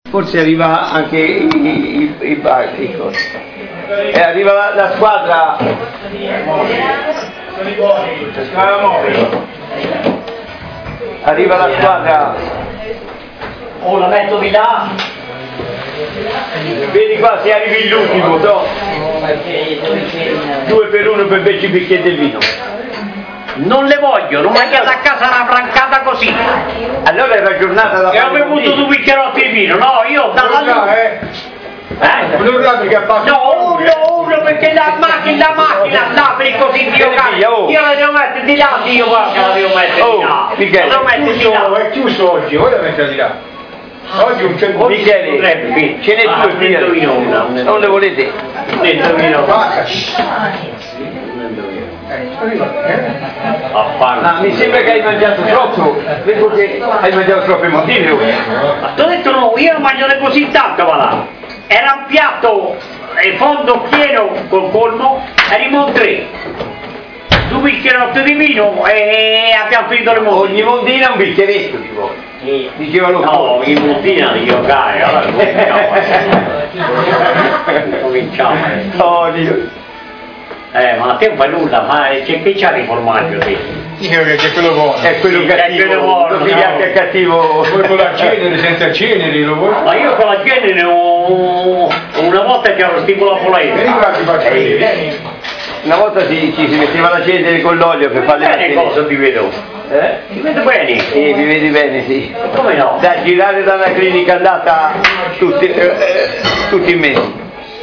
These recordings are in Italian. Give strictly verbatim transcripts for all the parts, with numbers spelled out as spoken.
Forse arriva anche i, i, i bar, e arriva la, la squadra. Arriva la squadra. Oh, la metto di là. Vedi qua se arrivi l'ultimo, no? Due per uno per berci il bicchiere del vino. Non le voglio, non mangiate a casa una francata così. Allora è la giornata da E ho bevuto due bicchierotti di vino, no, io dalla là, eh? Eh? Non là perché ha fatto. No, uno, uno perché la macchina, la macchina sta per così Dio caro. Oh. Io la devo mettere di là, Dio guarda, la devo mettere Oh, di là. Michele, la devo mettere di là. è chiuso oggi, ora la mettere di là. Oggi un c'è Michele, potrebbe, ce n'è ah, due Michele. vino una, un Non le volete? netto vino. Ah, mi sembra che hai mangiato troppo, vedo che hai mangiato troppe motive. Ma ti ho detto no, io non mangio così tanto, va là. Era un piatto e fondo pieno col colmo, eravamo tre. Due bicchierotti di vino e abbiamo finito le mondine. Ogni mondina un bicchieretto di voi. Eh, Diceva lo no, in mondina di giocare, allora cominciamo. cominciamo. Oh Dio. Eh, ma te non fai nulla, ma c'è che c'ha di formaggio te? Io che c'è quello buono. È quello Sì, cattivo, è quello buono, lo figliate no. è cattivo. Vuoi con la cenere, senza cenere, lo vuoi? Ma io con la genere ho... una volta che ero stimolato Vieni lei. qua, ti faccio vedere. Una volta si, ci si metteva la cenere con l'olio per fare le Bene cosa ti vedo? Eh? Ti vedo bene? Sì, mi vedi bene, sì. Come no? Da girare dalla clinica andata tutti, eh, eh, tutti i mesi.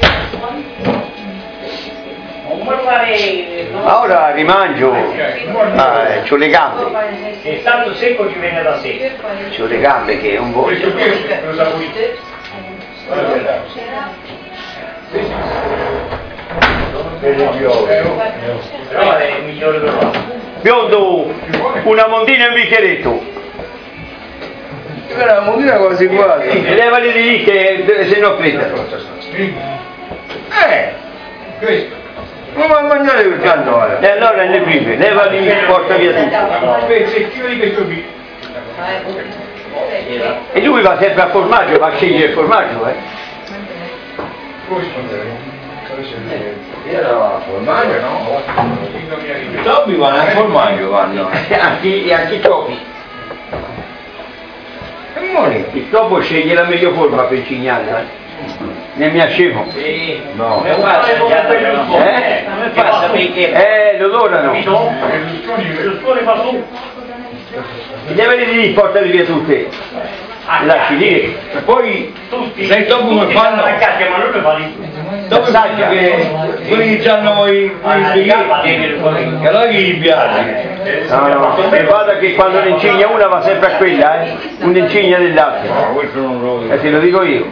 Non fare... Ma ora rimangio, ah, eh, c'ho le gambe, Se è stato secco ci viene da sé. c'ho le gambe che non voglio. Questo qui, lo saporite? Però è il migliore per noi. Biondo, una mondina e un bicchieretto. La mondina quasi quasi. E levali di lì che se no credono. Eh, questo. Non va a mangiare quel canto, ora. E allora ne prime, levali e porta via tutto. Pezzettino di questo qui. E lui va sempre a formaggio, va a scegliere il formaggio, eh. Era formaggio, no? I topi vanno a formaggio, vanno. Anche, anche i topi. Il topo sceglie la meglio forma per il cignale, eh. Ne mi scemo. Sì. No. Eh, guarda, Eh? come passa perché? Eh, lo odorano. Berlusconi va su. E levali di lì, portali via tutte. Lasci lì. E poi Tutti. Sai dopo come tutti fanno? stanno a casa, ma non le fa lì. Dopo Assaggia. che quelli che hanno i biglietti, che allora gli piace. No, no, e guarda che quando ne incigna una va sempre a quella, eh? Un'incigna dell'altra. No, questo non lo E te lo dico io.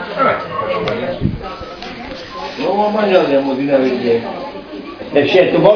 Non ho mangiato la motina per te. E scelto